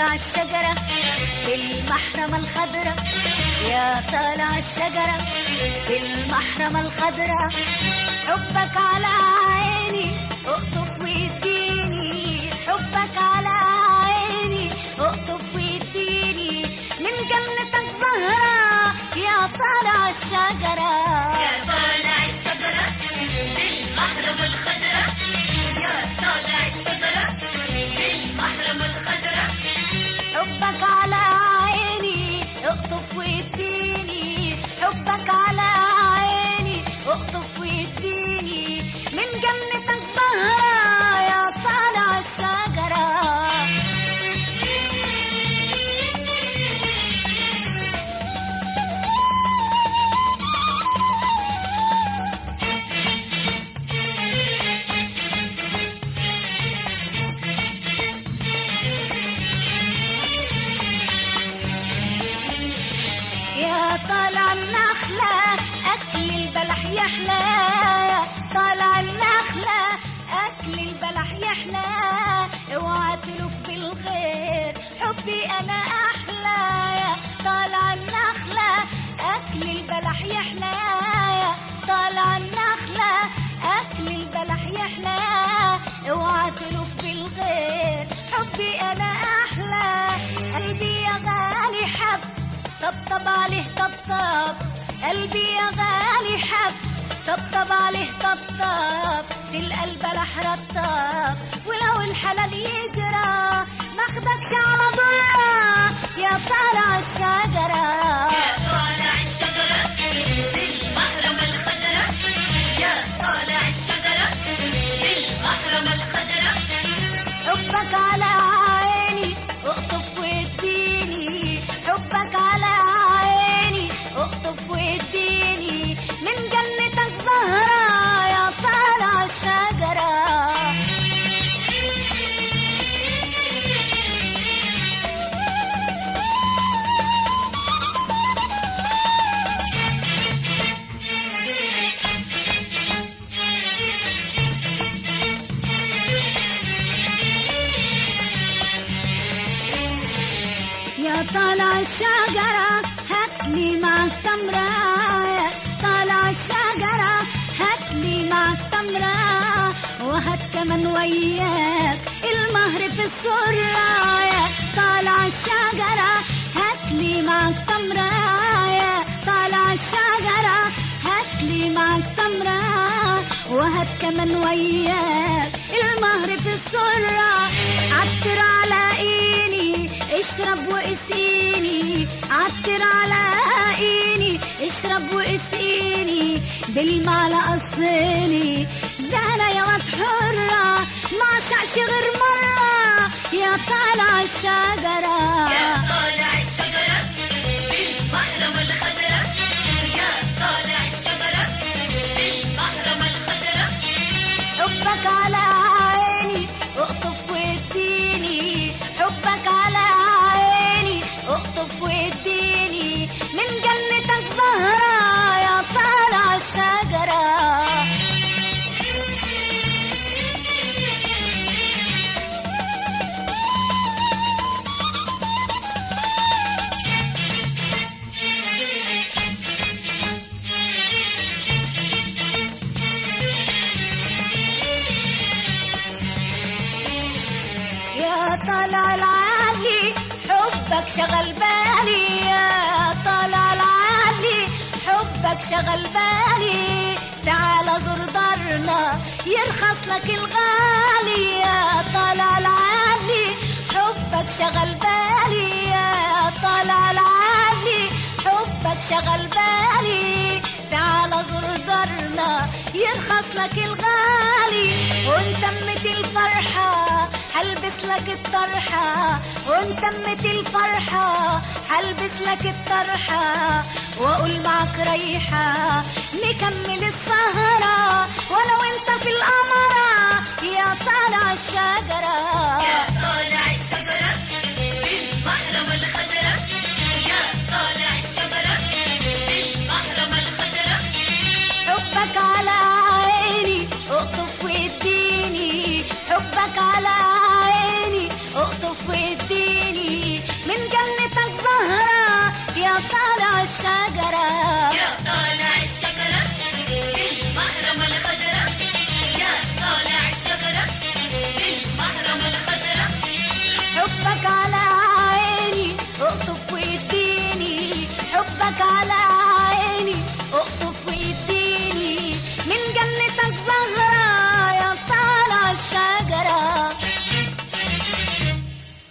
طالع الشجرة بالمحرمة الخضرة، يا طالع الشجرة بالمحرمة الخضرة، حبك على عيني اقطف ويديني، حبك على عيني اقطف ويديني، من جنتك زهرة يا طالع الشجرة، يا طالع الشجرة بالمحرمة الخضرة، يا طالع الشجرة بالمحرمة الخضرة، حبك على عيني اقطف ويديني، حبك على عيني اقطف ويديني، من جنتك زهرة يا طالع الشجرة. يا طالع النخلة أكل البلح يحلى، طالع النخلة أكل البلح يحلى، اوعى تلف بالخير حبي أنا أحلى، يا طالع النخلة أكل البلح يحلى، طالع النخلة أكل البلح يحلى، اوعى تلف بالخير حبي أنا أحلى، قلبي يا غالي حب طبطب عليه طبطب، قلبي يا غالي حب طبطب عليه طبطب، تلقى البلح رطب ولو الحلال يجرى ماخدكش على ضرة يا طالع الشجرة، يا طالع الشجرة بالمحرمة الخضرة، يا طالع الشجرة بالمحرمة الخضرة، حبك على عيني اقطف واديني، حبك على عيني اقطف واديني، من جنتك زهرة يا طالع الشجرة. يا طالع الشجرة هاتلي معك تمرة، يا طالع الشجرة هاتلي معك تمرة، وهات كمان وياك المهر في السرة، يا طالع الشجرة هاتلي معك تمرة، يا طالع الشجرة هاتلي معك تمرة، وهات كمان وياك المهر في السرة، عطر على ايني اشرب واسقيني، عطر على ايني اشرب واسقيني، بالمعلقة الصيني ده انا يا واد حرة ما عشقش غير مرة يا طالع الشجرة، يا طالع الشجرة بالمحرمة الخضرة، يا طالع الشجرة بالمحرمة الخضرة، حبك على عيني اقطف واديني، حبك على عيني اقطف واديني، من جنتك زهرة يا طالع الشجرة. يا طالع العالي حبك شغل بالي، يا طالع العالي حبك شغل بالي، تعال زور دارنا يرخص لك الغالي، يا طالع العالي حبك شغل بالي، يا طالع العالي حبك شغل بالي، تعال زور دارنا يرخص لك الغالي، وانتمت الفرحة هلبس لك الطرحة، وانتمت الفرحة هلبس لك الطرحة، واقول معك ريحة نكمل السهرة وانا وانت في القمرة يا طالع الشجرة، يا طالع الشجرة